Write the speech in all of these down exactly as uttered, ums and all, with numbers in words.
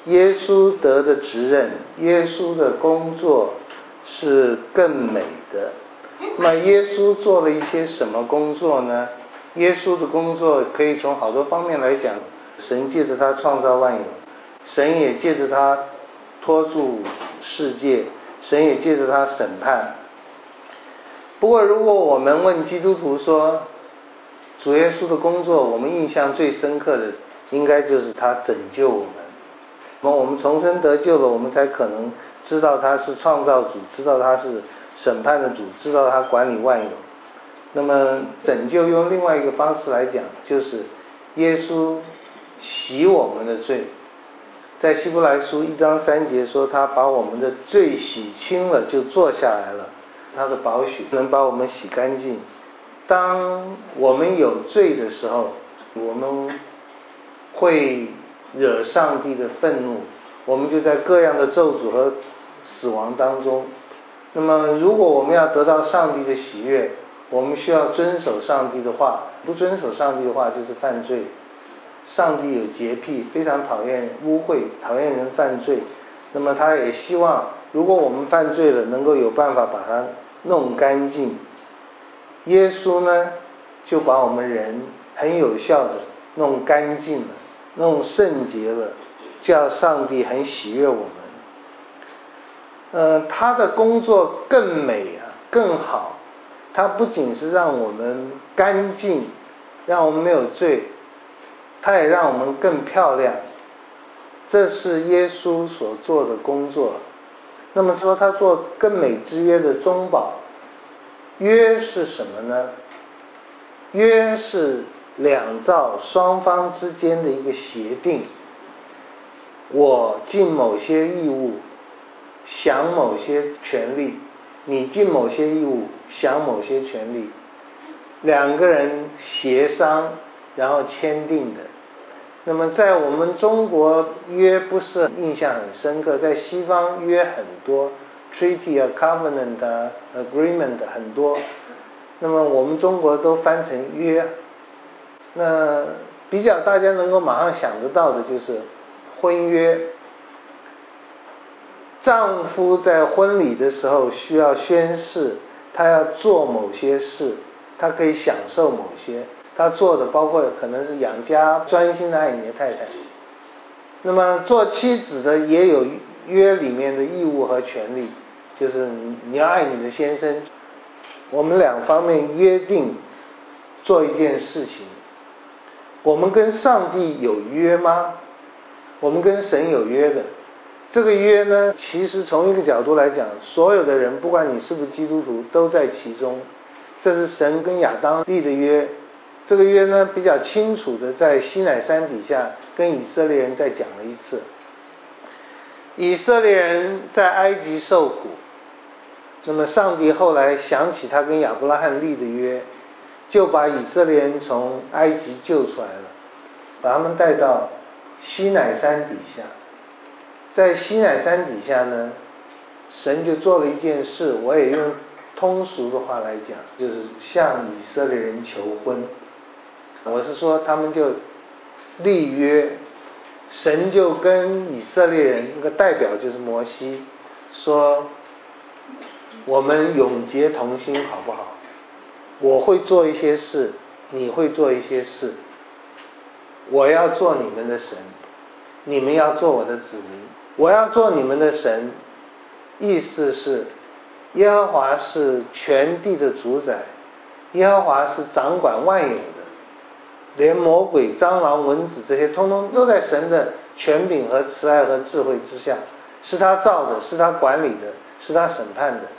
耶稣得的职任，耶稣的工作是更美的。那么耶稣做了一些什么工作呢？耶稣的工作可以从好多方面来讲，神借着他创造万有，神也借着他托住世界，神也借着他审判。不过如果我们问基督徒说主耶稣的工作，我们印象最深刻的应该就是他拯救我们。那么我们重生得救了，我们才可能知道他是创造主，知道他是审判的主，知道他管理万有。那么拯救用另外一个方式来讲，就是耶稣洗我们的罪。在希伯来书一章三节说，他把我们的罪洗清了，就坐下来了，他的宝血能把我们洗干净。当我们有罪的时候，我们会惹上帝的愤怒，我们就在各样的咒诅和死亡当中。那么如果我们要得到上帝的喜悦，我们需要遵守上帝的话，不遵守上帝的话就是犯罪。上帝有洁癖，非常讨厌污秽，讨厌人犯罪。那么他也希望如果我们犯罪了，能够有办法把它弄干净。耶稣呢就把我们人很有效的弄干净了，弄圣洁了，叫上帝很喜悦我们。呃，他的工作更美啊，更好。他不仅是让我们干净，让我们没有罪，他也让我们更漂亮。这是耶稣所做的工作。那么说他做更美之约的中保，约是什么呢？约是两造双方之间的一个协定。我尽某些义务，享某些权利，你尽某些义务，享某些权利，两个人协商然后签订的。那么在我们中国约不是印象很深刻，在西方约很多 treaty 啊 covenant 啊 agreement 很多，那么我们中国都翻成约。那比较大家能够马上想得到的就是婚约。丈夫在婚礼的时候需要宣誓，他要做某些事，他可以享受某些，他做的包括可能是养家，专心的爱你的太太。那么做妻子的也有约里面的义务和权利，就是你要爱你的先生，我们两方面约定做一件事情。我们跟上帝有约吗？我们跟神有约的。这个约呢，其实从一个角度来讲，所有的人不管你是不是基督徒都在其中。这是神跟亚当立的约。这个约呢比较清楚的在西乃山底下跟以色列人再讲了一次。以色列人在埃及受苦，那么上帝后来想起他跟亚伯拉罕立的约，就把以色列人从埃及救出来了，把他们带到西乃山底下。在西乃山底下呢，神就做了一件事，我也用通俗的话来讲，就是向以色列人求婚。我是说他们就立约，神就跟以色列人，那个代表就是摩西，说我们永结同心好不好？我会做一些事，你会做一些事，我要做你们的神，你们要做我的子民。我要做你们的神，意思是耶和华是全地的主宰，耶和华是掌管万有的，连魔鬼、蟑螂、蚊子这些通通都在神的权柄和慈爱和智慧之下，是他造的，是他管理的，是他审判的。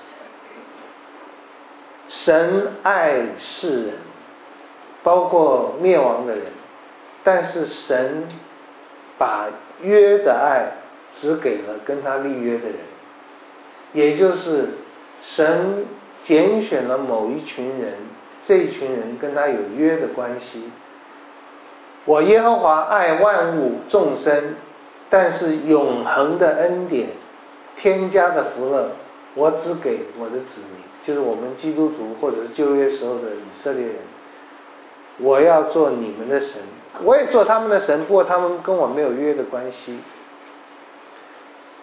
神爱世人，包括灭亡的人，但是神把约的爱只给了跟他立约的人，也就是神拣选了某一群人，这一群人跟他有约的关系。我耶和华爱万物众生，但是永恒的恩典，添加的福乐，我只给我的子民，就是我们基督徒或者是旧约时候的以色列人。我要做你们的神，我也做他们的神，不过他们跟我没有约的关系。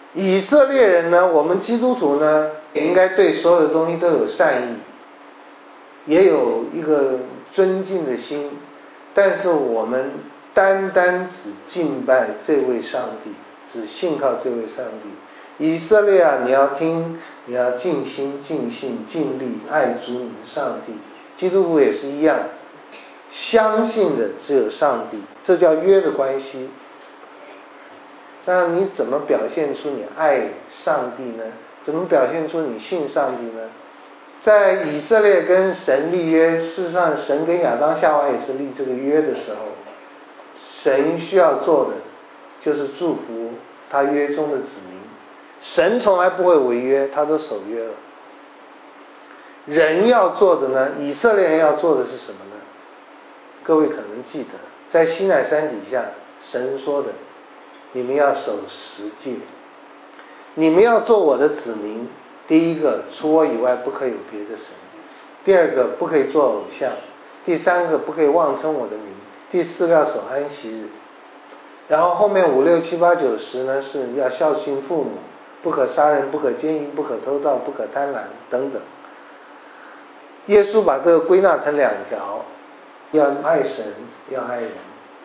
以色列人呢，我们基督徒呢，也应该对所有的东西都有善意，也有一个尊敬的心，但是我们单单只敬拜这位上帝，只信靠这位上帝。以色列啊，你要听，你要尽心尽性尽力爱主你的上帝。基督徒也是一样，相信的只有上帝，这叫约的关系。那你怎么表现出你爱上帝呢？怎么表现出你信上帝呢？在以色列跟神立约，事实上神跟亚当夏娃也是立这个约的时候，神需要做的就是祝福他约中的子民。神从来不会违约，他都守约了。人要做的呢，以色列人要做的是什么呢？各位可能记得，在西乃山底下，神说的，你们要守十诫，你们要做我的子民。第一个，除我以外不可以有别的神；第二个，不可以做偶像；第三个，不可以妄称我的名；第四个，要守安息日。然后后面五六七八九十呢，是要孝敬父母，不可杀人，不可奸淫，不可偷盗，不可贪婪等等。耶稣把这个归纳成两条，要爱神，要爱人。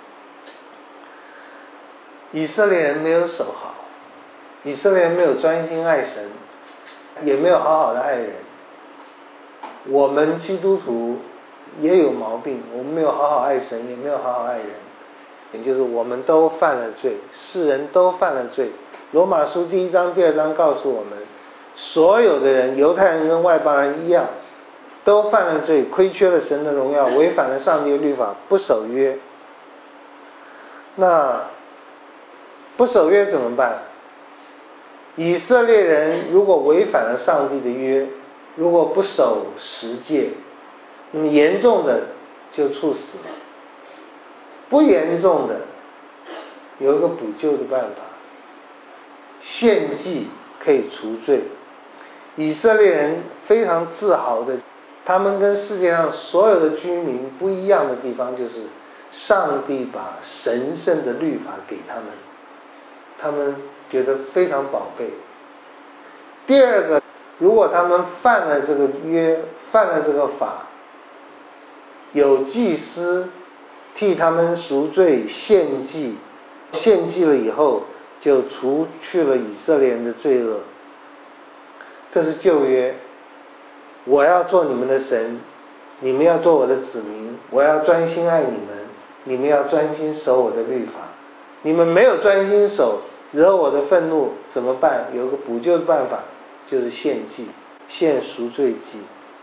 以色列人没有守好，以色列人没有专心爱神，也没有好好的爱人。我们基督徒也有毛病，我们没有好好爱神，也没有好好爱人，也就是我们都犯了罪，世人都犯了罪。罗马书第一章第二章告诉我们，所有的人，犹太人跟外邦人一样，都犯了罪，亏缺了神的荣耀，违反了上帝的律法，不守约。那不守约怎么办？以色列人如果违反了上帝的约，如果不守十诫，那么严重的就处死了，不严重的有一个补救的办法，献祭可以除罪。以色列人非常自豪的，他们跟世界上所有的居民不一样的地方，就是上帝把神圣的律法给他们，他们觉得非常宝贝。第二个，如果他们犯了这个约，犯了这个法，有祭司替他们赎罪献祭，献祭了以后就除去了以色列人的罪恶。这是旧约，我要做你们的神，你们要做我的子民，我要专心爱你们，你们要专心守我的律法。你们没有专心守，惹我的愤怒怎么办？有个补救的办法，就是献祭，献赎罪祭。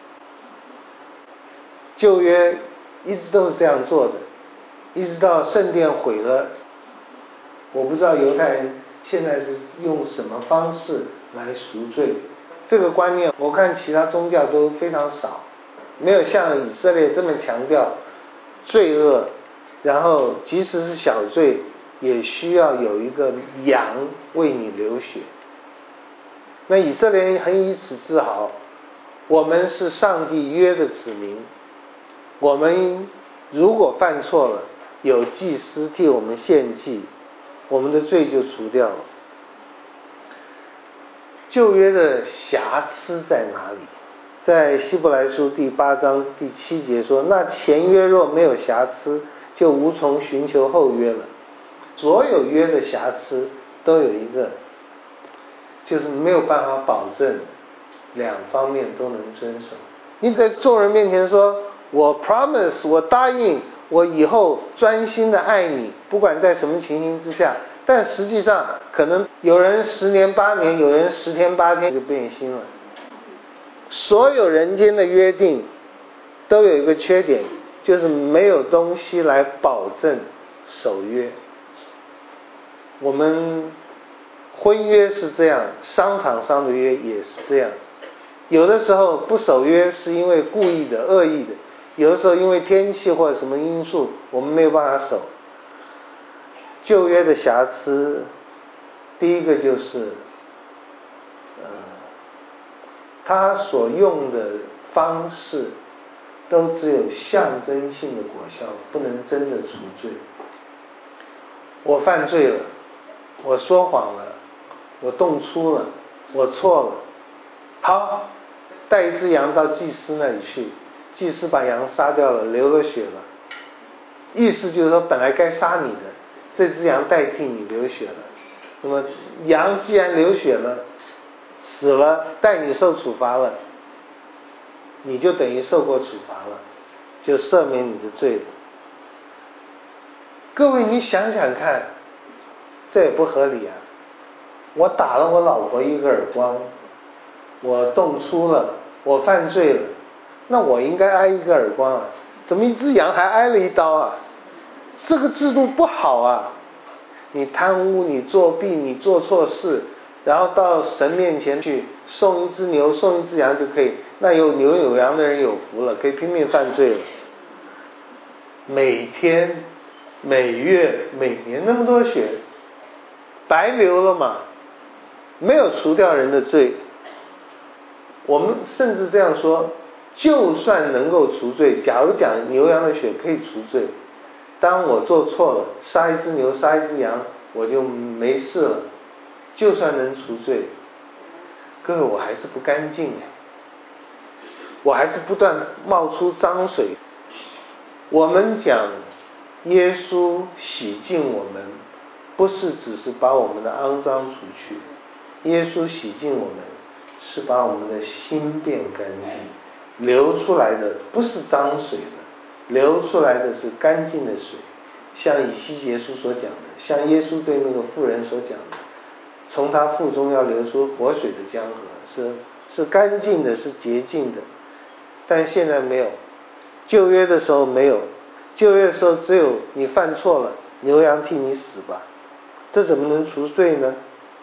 旧约一直都是这样做的，一直到圣殿毁了，我不知道犹太人现在是用什么方式来赎罪。这个观念我看其他宗教都非常少，没有像以色列这么强调罪恶，然后即使是小罪也需要有一个羊为你流血。那以色列人很以此自豪，我们是上帝约的子民，我们如果犯错了，有祭司替我们献祭，我们的罪就除掉了。旧约的瑕疵在哪里？在希伯来书第八章第七节说，那前约若没有瑕疵，就无从寻求后约了。所有约的瑕疵都有一个，就是没有办法保证两方面都能遵守。你在众人面前说，我 promise， 我答应，我以后专心的爱你，不管在什么情形之下，但实际上可能有人十年八年，有人十天八天就变心了。所有人间的约定都有一个缺点，就是没有东西来保证守约。我们婚约是这样，商场上的约也是这样。有的时候不守约是因为故意的、恶意的，有的时候因为天气或者什么因素，我们没有办法守。旧约的瑕疵，第一个就是，呃，他所用的方式都只有象征性的果效，不能真的除罪。我犯罪了，我说谎了， 我动粗了，我错了，好，带一只羊到祭司那里去，祭司把羊杀掉了，流了血了，意思就是说本来该杀你的，这只羊代替你流血了。那么羊既然流血了，死了，代你受处罚了，你就等于受过处罚了，就赦免你的罪了。各位你想想看，这也不合理啊！我打了我老婆一个耳光，我动粗了，我犯罪了，那我应该挨一个耳光啊，怎么一只羊还挨了一刀啊？这个制度不好啊！你贪污，你作弊，你做错事，然后到神面前去送一只牛送一只羊就可以，那有牛有羊的人有福了，可以拼命犯罪了。每天每月每年那么多血白流了嘛，没有除掉人的罪。我们甚至这样说，就算能够除罪，假如讲牛羊的血可以除罪，当我做错了，杀一只牛杀一只羊我就没事了，就算能除罪，各位我还是不干净，我还是不断冒出脏水。我们讲耶稣洗净我们，不是只是把我们的肮脏除去，耶稣洗净我们是把我们的心变干净，流出来的不是脏水了，流出来的是干净的水。像以西结书所讲的，像耶稣对那个妇人所讲的，从他腹中要流出活水的江河，是是干净的，是洁净的。但现在没有，旧约的时候没有，旧约的时候只有你犯错了，牛羊替你死吧，这怎么能除罪呢？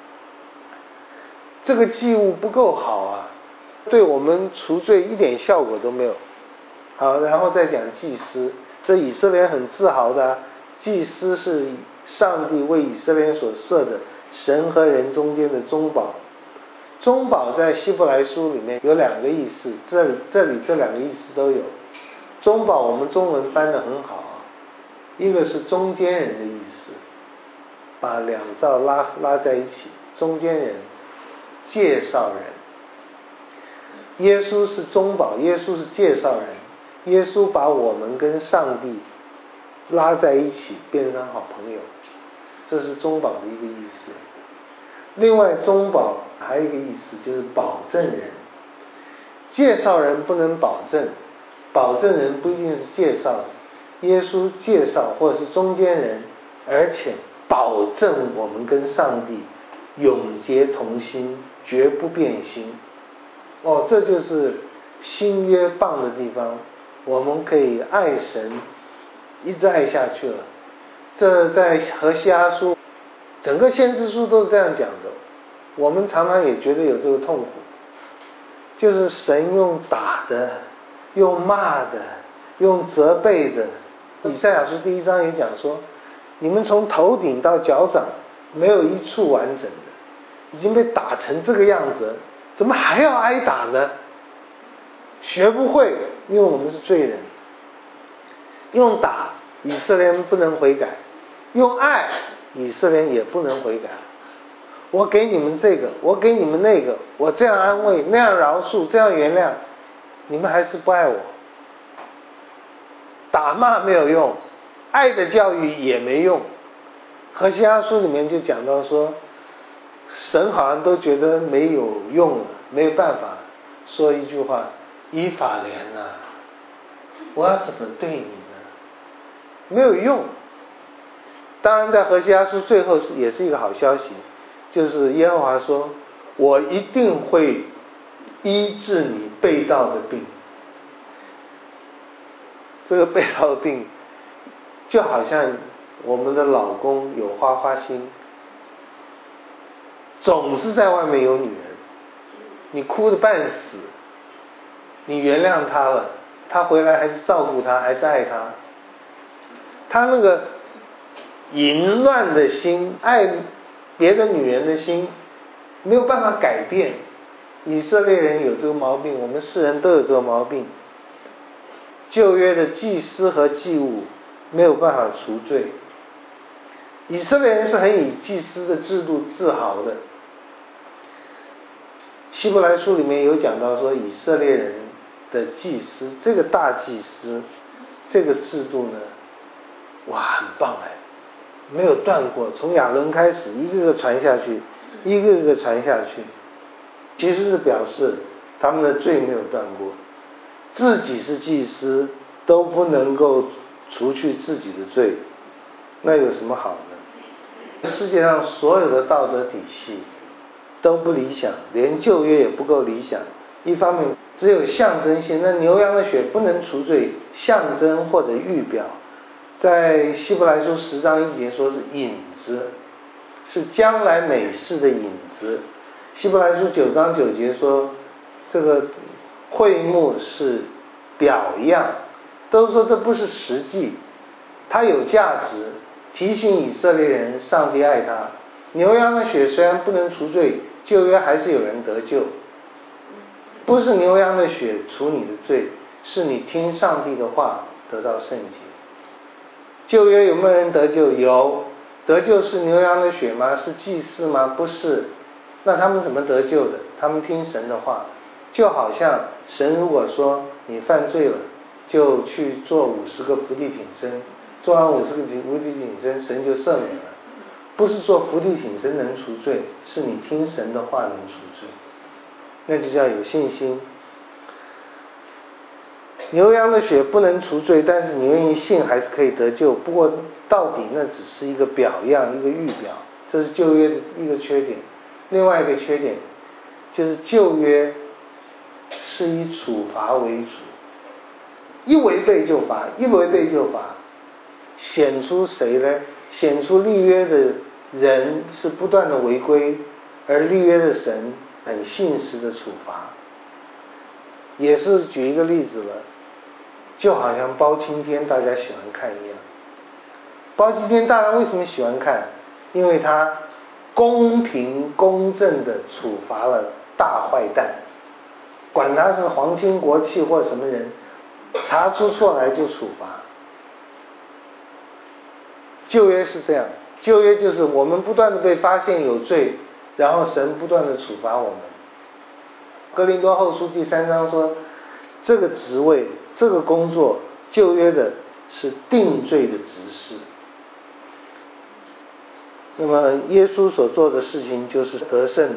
这个祭物不够好啊，对我们除罪一点效果都没有。好，然后再讲祭司，这以色列很自豪的啊，祭司是上帝为以色列所设的神和人中间的中保。中保在希伯来书里面有两个意思，这里这里这两个意思都有。中保我们中文翻得很好啊，一个是中间人的意思，把两造拉拉在一起，中间人，介绍人。耶稣是中保，耶稣是介绍人，耶稣把我们跟上帝拉在一起，变成好朋友，这是中保的一个意思。另外中保还有一个意思就是保证人，介绍人不能保证，保证人不一定是介绍的，耶稣介绍或者是中间人，而且保证我们跟上帝永结同心，绝不变心。哦，这就是新约棒的地方，我们可以爱神一直爱下去了。这在何西阿书，整个先知书都是这样讲的。我们常常也觉得有这个痛苦，就是神用打的，用骂的，用责备的。以赛亚书第一章也讲说，你们从头顶到脚掌没有一处完整的，已经被打成这个样子，怎么还要挨打呢？学不会，因为我们是罪人。用打，以色列人不能悔改；用爱，以色列人也不能悔改。我给你们这个，我给你们那个，我这样安慰，那样饶恕，这样原谅，你们还是不爱我。打骂没有用，爱的教育也没用。何西阿书里面就讲到说，神好像都觉得没有用了，没有办法说一句话，以法莲啊，我要怎么对你呢？没有用。当然在何西阿书最后是也是一个好消息，就是耶和华说，我一定会医治你背道的病。这个背道的病就好像我们的老公有花花心，总是在外面有女人，你哭得半死，你原谅他了，他回来还是照顾他，还是爱他。他那个淫乱的心，爱别的女人的心，没有办法改变。以色列人有这个毛病，我们世人都有这个毛病。旧约的祭司和祭物没有办法除罪。以色列人是很以祭司的制度自豪的， 希伯来书里面有讲到说，以色列人的祭司，这个大祭司这个制度呢，哇，很棒哎，没有断过，从亚伦开始一个个传下去，一个个传下去，其实是表示他们的罪没有断过，自己是祭司都不能够除去自己的罪，那有什么好呢？世界上所有的道德体系都不理想，连旧约也不够理想。一方面只有象征性，那牛羊的血不能除罪，象征或者预表，在希伯来书十章一节说是影子，是将来美事的影子。希伯来书九章九节说这个会幕是表样，都说这不是实际，它有价值，提醒以色列人上帝爱他。牛羊的血虽然不能除罪，旧约还是有人得救，不是牛羊的血除你的罪，是你听上帝的话得到圣洁。旧约有没有人得救？有。得救是牛羊的血吗？是祭司吗？不是。那他们怎么得救的？他们听神的话，就好像神如果说你犯罪了，就去做五十个伏地挺身，做完五十个伏地挺身，神就赦免了。不是说伏地挺身能除罪，是你听神的话能除罪，那就叫有信心。牛羊的血不能除罪，但是你愿意信还是可以得救，不过到底那只是一个表样，一个预表，这是旧约的一个缺点。另外一个缺点就是旧约是以处罚为主，一违背就罚，一违背就罚，显出谁呢？显出立约的人是不断的违规，而立约的神很信实的处罚。也是举一个例子了，就好像包青天大家喜欢看一样。包青天大家为什么喜欢看？因为他公平公正的处罚了大坏蛋，管他是皇亲国戚或什么人，查出错来就处罚。旧约是这样，旧约就是我们不断的被发现有罪，然后神不断的处罚我们。哥林多后书第三章说，这个职位这个工作，旧约的是定罪的执事，那么耶稣所做的事情就是得胜的。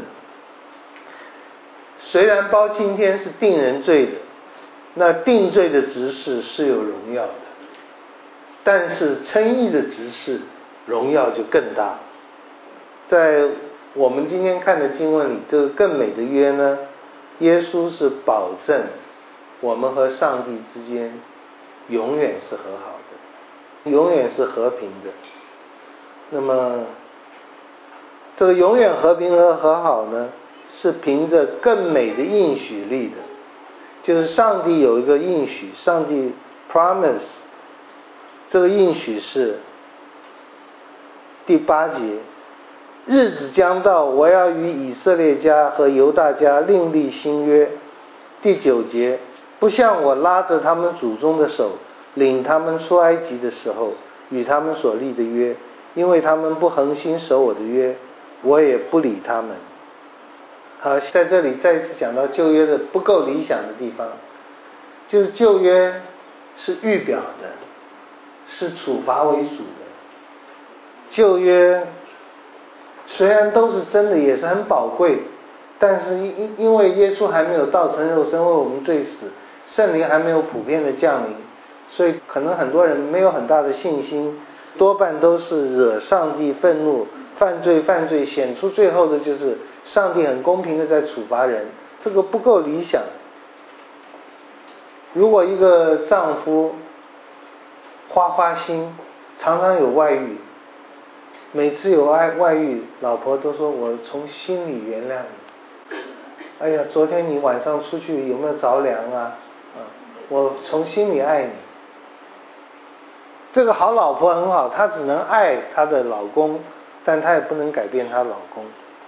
虽然包青天是定人罪的，那定罪的执事是有荣耀的，但是称义的执事荣耀就更大。在我们今天看的经文里，这个更美的约呢，耶稣是保证我们和上帝之间永远是和好的，永远是和平的。那么这个永远和平和和好呢，是凭着更美的应许立的，就是上帝有一个应许，上帝 promise， 这个应许是第八节，日子将到，我要与以色列家和犹大家另立新约。第九节，不像我拉着他们祖宗的手领他们出埃及的时候与他们所立的约，因为他们不恒心守我的约，我也不理他们。好，在这里再一次讲到旧约的不够理想的地方，就是旧约是预表的，是处罚为主的。旧约虽然都是真的，也是很宝贵，但是因因为耶稣还没有道成肉身为我们罪死，圣灵还没有普遍的降临，所以可能很多人没有很大的信心，多半都是惹上帝愤怒，犯罪犯罪，显出最后的就是上帝很公平的在处罚人，这个不够理想。如果一个丈夫花花心，常常有外遇，每次有外外遇，老婆都说我从心里原谅你。哎呀，昨天你晚上出去有没有着凉啊？啊，我从心里爱你。这个好老婆很好，她只能爱她的老公，但她也不能改变她老公。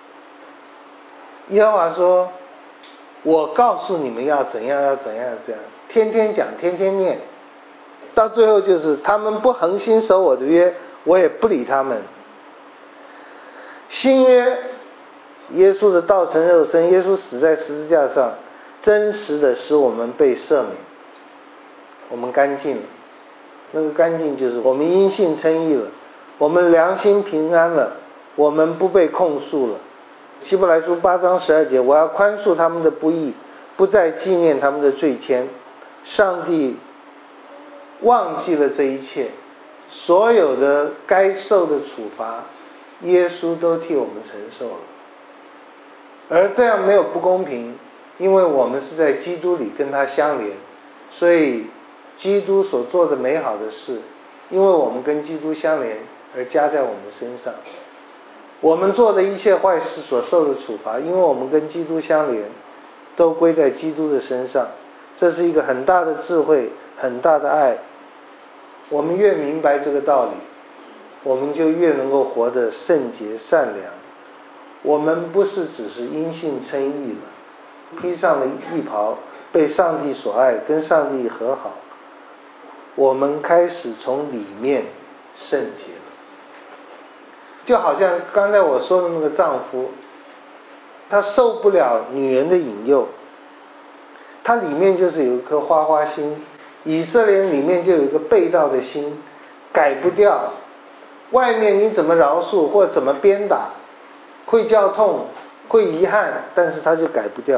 耶和华说，我告诉你们要怎样要怎样怎样，天天讲天天念，到最后就是他们不恒心守我的约，我也不理他们。新约耶稣的道成肉身，耶稣死在十字架上，真实的使我们被赦免，我们干净了。那个干净就是我们因信称义了，我们良心平安了，我们不被控诉了。希伯来书八章十二节，我要宽恕他们的不义，不再纪念他们的罪愆。上帝忘记了这一切，所有的该受的处罚，耶稣都替我们承受了。而这样没有不公平，因为我们是在基督里跟他相连，所以基督所做的美好的事，因为我们跟基督相连而加在我们身上。我们做的一切坏事所受的处罚，因为我们跟基督相连，都归在基督的身上。这是一个很大的智慧，很大的爱。我们越明白这个道理，我们就越能够活得圣洁善良。我们不是只是因信称义了，披上了义袍，被上帝所爱，跟上帝和好，我们开始从里面圣洁了。就好像刚才我说的那个丈夫，他受不了女人的引诱，他里面就是有一颗花花心，以色列里面就有一个背道的心，改不掉。外面你怎么饶恕或怎么鞭打，会叫痛，会遗憾，但是他就改不掉。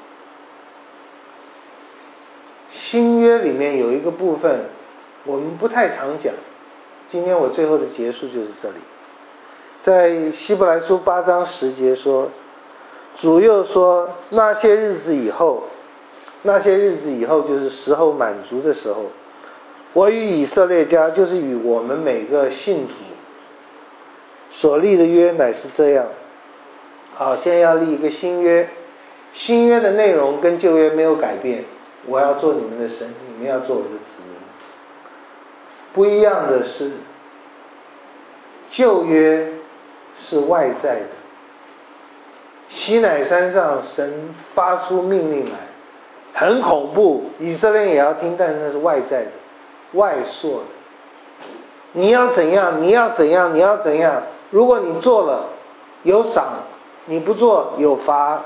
新约里面有一个部分我们不太常讲，今天我最后的结束就是这里。在希伯来书八章十节说，主又说，那些日子以后，那些日子以后就是时候满足的时候，我与以色列家，就是与我们每个信徒所立的约乃是这样。好，现在要立一个新约，新约的内容跟旧约没有改变，我要做你们的神，你们要做我的子民。不一样的是，旧约是外在的，西乃山上神发出命令来，很恐怖，以色列也要听，但是那是外在的，外铄的。你要怎样，你要怎样，你要怎样，如果你做了有赏，你不做有罚。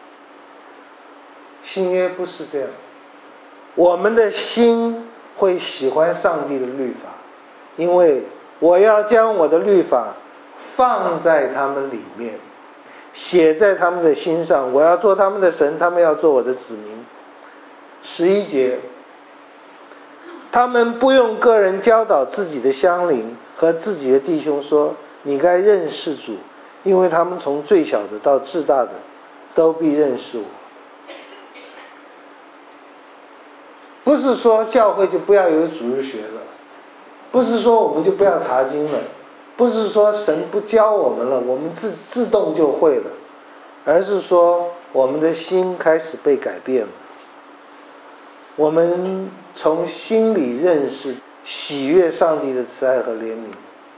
新约不是这样，我们的心会喜欢上帝的律法，因为我要将我的律法放在他们里面，写在他们的心上，我要做他们的神，他们要做我的子民。十一节，他们不用个人教导自己的乡邻和自己的弟兄说，你该认识主，因为他们从最小的到至大的都必认识我。不是说教会就不要有主日学了，不是说我们就不要查经了，不是说神不教我们了，我们自自动就会了，而是说我们的心开始被改变了。我们从心里认识喜悦上帝的慈爱和怜悯。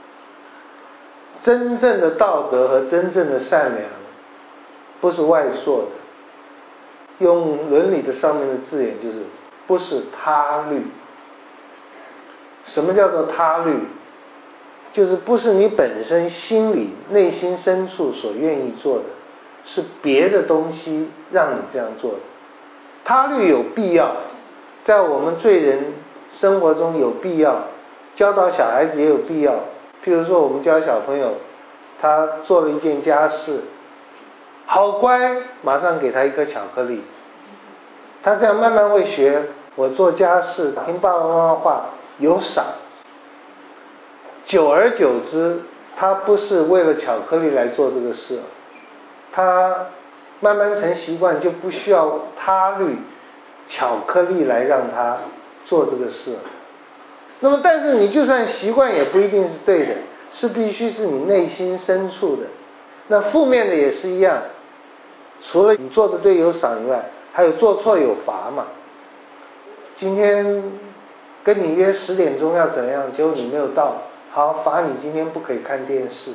真正的道德和真正的善良不是外铄的，用伦理的上面的字眼就是不是他律。什么叫做他律？就是不是你本身心里内心深处所愿意做的，是别的东西让你这样做的。他律有必要，在我们罪人生活中有必要，教导小孩子也有必要。譬如说我们教小朋友，他做了一件家事，好乖，马上给他一颗巧克力，他这样慢慢会学，我做家事听爸爸妈妈话有赏。久而久之，他不是为了巧克力来做这个事，他慢慢成习惯，就不需要他律巧克力来让他做这个事。那么但是你就算习惯也不一定是对的，是必须是你内心深处的。那负面的也是一样，除了你做的对有赏以外，还有做错有罚嘛。今天跟你约十点钟要怎样，结果你没有到，好，罚你今天不可以看电视。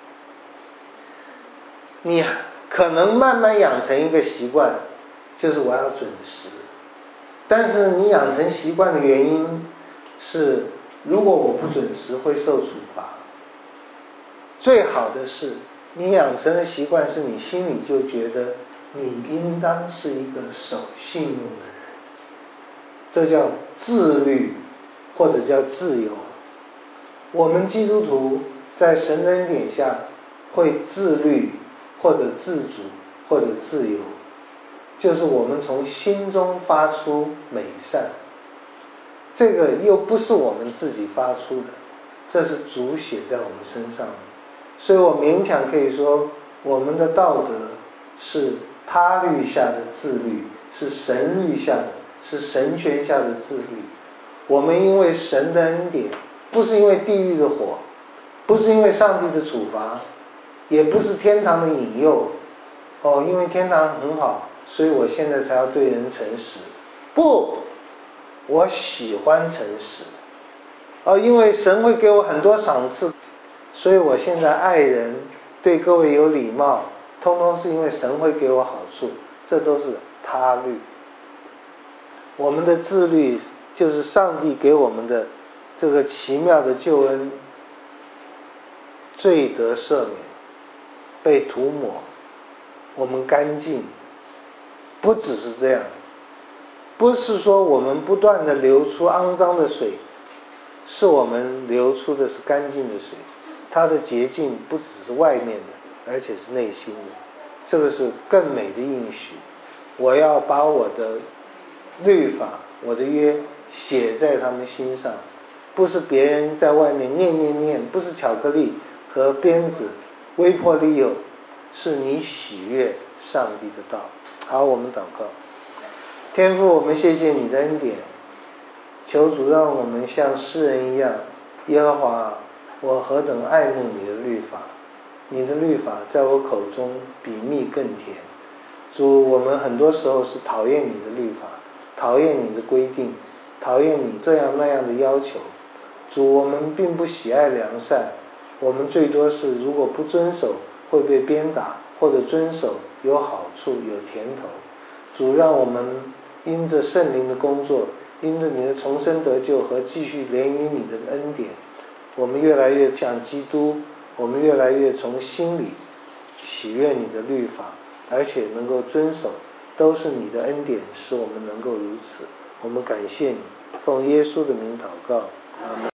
你可能慢慢养成一个习惯，就是我要准时，但是你养成习惯的原因是，如果我不准时会受处罚。最好的是你养成的习惯是你心里就觉得你应当是一个守信用的人，这叫自律，或者叫自由。我们基督徒在神的恩典下会自律，或者自主，或者自由，就是我们从心中发出美善，这个又不是我们自己发出的，这是主写在我们身上的。所以我勉强可以说，我们的道德是他律下的自律，是神律下的，是神权下的自律。我们因为神的恩典，不是因为地狱的火，不是因为上帝的处罚，也不是天堂的引诱，哦，因为天堂很好，所以我现在才要对人诚实。不，我喜欢诚实，哦，因为神会给我很多赏赐，所以我现在爱人，对各位有礼貌，通通是因为神会给我好处，这都是他律。我们的自律就是上帝给我们的这个奇妙的救恩，罪得赦免，被涂抹，我们干净。不只是这样，不是说我们不断的流出肮脏的水，是我们流出的是干净的水，它的洁净不只是外面的，而且是内心的，这个是更美的应许。我要把我的律法，我的约写在他们心上，不是别人在外面念念念，不是巧克力和鞭子威迫利诱，是你喜悦上帝的道。好，我们祷告。天父，我们谢谢你的恩典，求主让我们像诗人一样，耶和华，我何等爱慕你的律法，你的律法在我口中比蜜更甜。主，我们很多时候是讨厌你的律法，讨厌你的规定，讨厌你这样那样的要求。主，我们并不喜爱良善，我们最多是如果不遵守会被鞭打，或者遵守有好处有甜头。主，让我们因着圣灵的工作，因着你的重生得救和继续连于你的恩典，我们越来越像基督，我们越来越从心里喜悦你的律法，而且能够遵守，都是你的恩典使我们能够如此。我们感谢你，奉耶稣的名祷告，阿们。